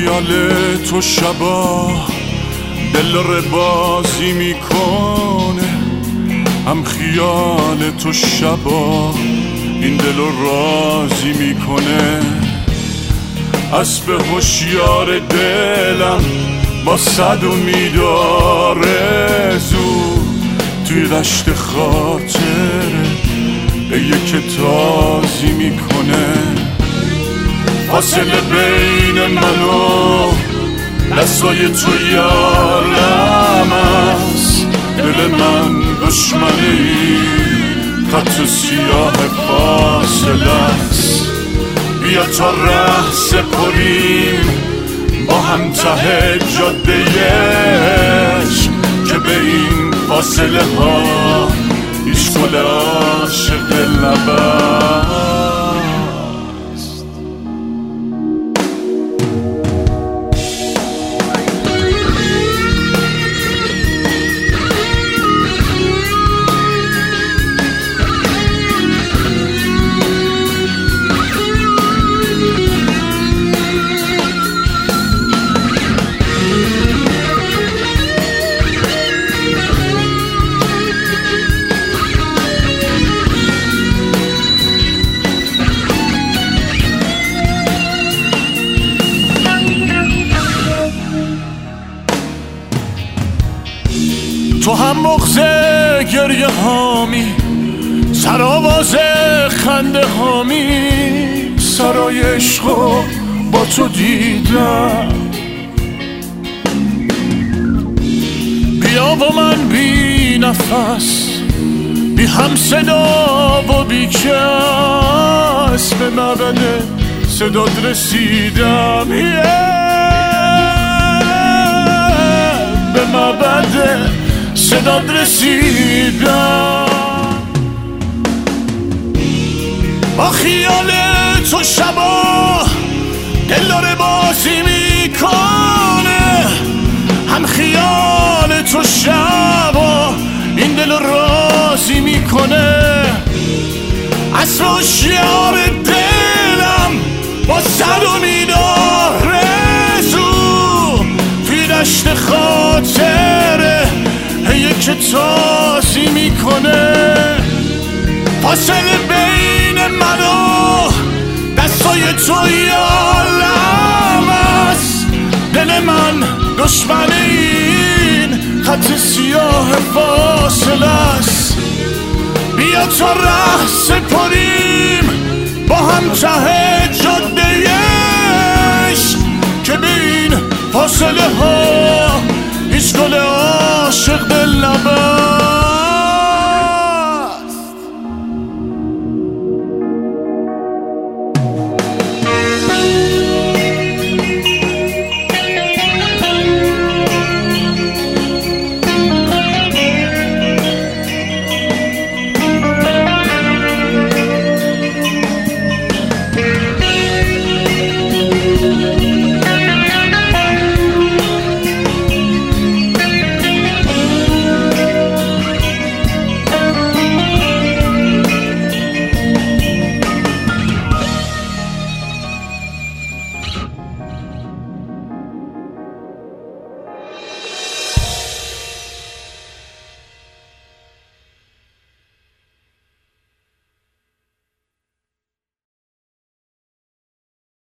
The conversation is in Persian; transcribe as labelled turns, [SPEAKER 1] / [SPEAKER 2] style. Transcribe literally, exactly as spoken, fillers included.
[SPEAKER 1] خیال تو شبا دل رو بازی میکنه، هم خیال تو شبا این دل رو راضی میکنه. اسب هوشیار دلم با صد و میداره زود توی دشت خاطره یک تازی میکنه. فاصله بین من و دستای تو یارم است، دل من دشمنی خط سیاه فاصله است. بیا تا ره سپریم با هم ته جاده عشق که به این فاصله ها هیچ گل عاشق نبست. تو هم مغز گریه هامی، سرآواز خنده هامی، سرای عشقو با تو دیدم. بیا و من بی نفس، بی هم صدا و بی کس به معبد صدات رسیدم. به معبد صدات رسیدم. با خیال تو شبا دل داره بازی میکنه، هم خیال تو شبا این دل راضی میکنه. از هوشیار دلم با صد و میداره زو توی دشت خاطره یک تازی میکنه. فاصله بین من و دستای تو یالم است، دل من دشمن این خط سیاه فاصله است. بیا تا ره سپریم با هم ته جاده عشق که به این فاصله ها هیچ گل عاشق دل